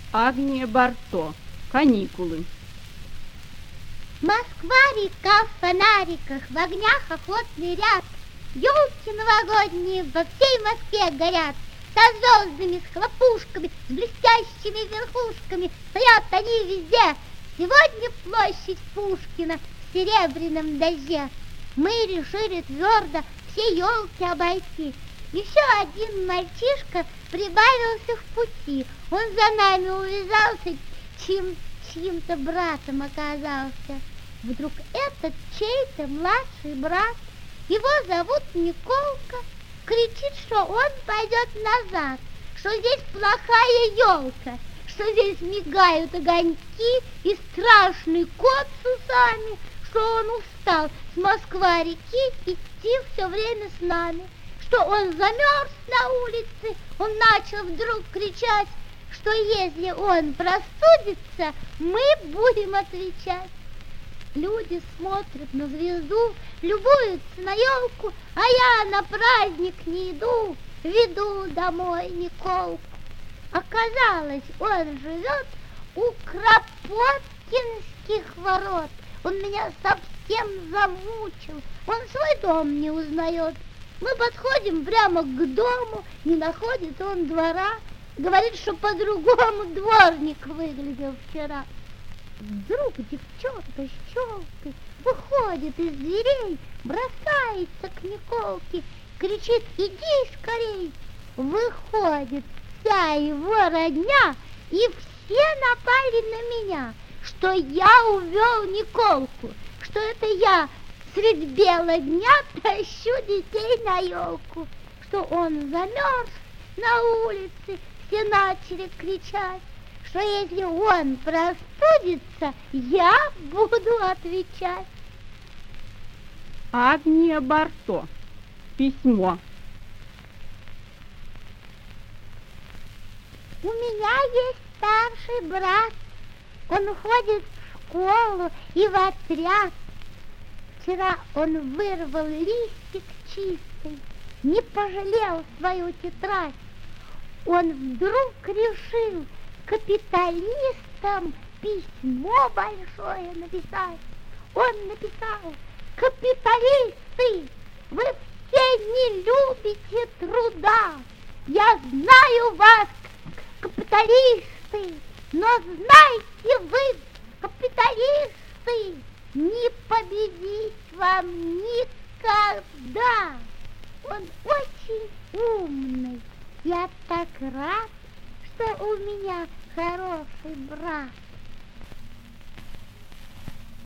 Агния Барто. Каникулы. Москва-река в фонариках, в огнях охотный ряд. Ёлки новогодние во всей Москве горят. Со звездами, с хлопушками, с блестящими верхушками. Стоят они везде. Сегодня площадь Пушкина в серебряном дожде. Мы решили твердо все елки обойти. Еще один мальчишка прибавился в пути. Он за нами увязался, чьим-то братом оказался. Вдруг этот чей-то младший брат, его зовут Николка, кричит, что он пойдет назад, что здесь плохая елка, что здесь мигают огоньки и страшный кот с усами, что он устал с Москва-реки идти все время с нами, что он замерз на улице. Он начал вдруг кричать, что если он простудится, мы будем отвечать. Люди смотрят на звезду, любуются на елку, а я на праздник не иду, веду домой Николку. Оказалось, он живет у Кропоткинских ворот. Он меня совсем замучил, он свой дом не узнает. Мы подходим прямо к дому, не находит он двора. Говорит, что по-другому дворник выглядел вчера. Вдруг девчонка с челкой выходит из дверей, бросается к Николке, кричит: иди скорей! Выходит вся его родня, и все напали на меня, что я увел Николку, что это я средь бела дня тащу детей на елку, что он замерз на улице, все начали кричать, что если он простудится, я буду отвечать. Агния Барто. Письмо. У меня есть старший брат, он ходит в школу и в отряд. Вчера он вырвал листик чистый, не пожалел свою тетрадь. Он вдруг решил капиталистам письмо большое написать. Он написал: капиталисты, вы все не любите труда. Я знаю вас, капиталисты, но знайте вы, капиталисты, не победить вам никогда. Он очень умный. Я так рад, что у меня хороший брат.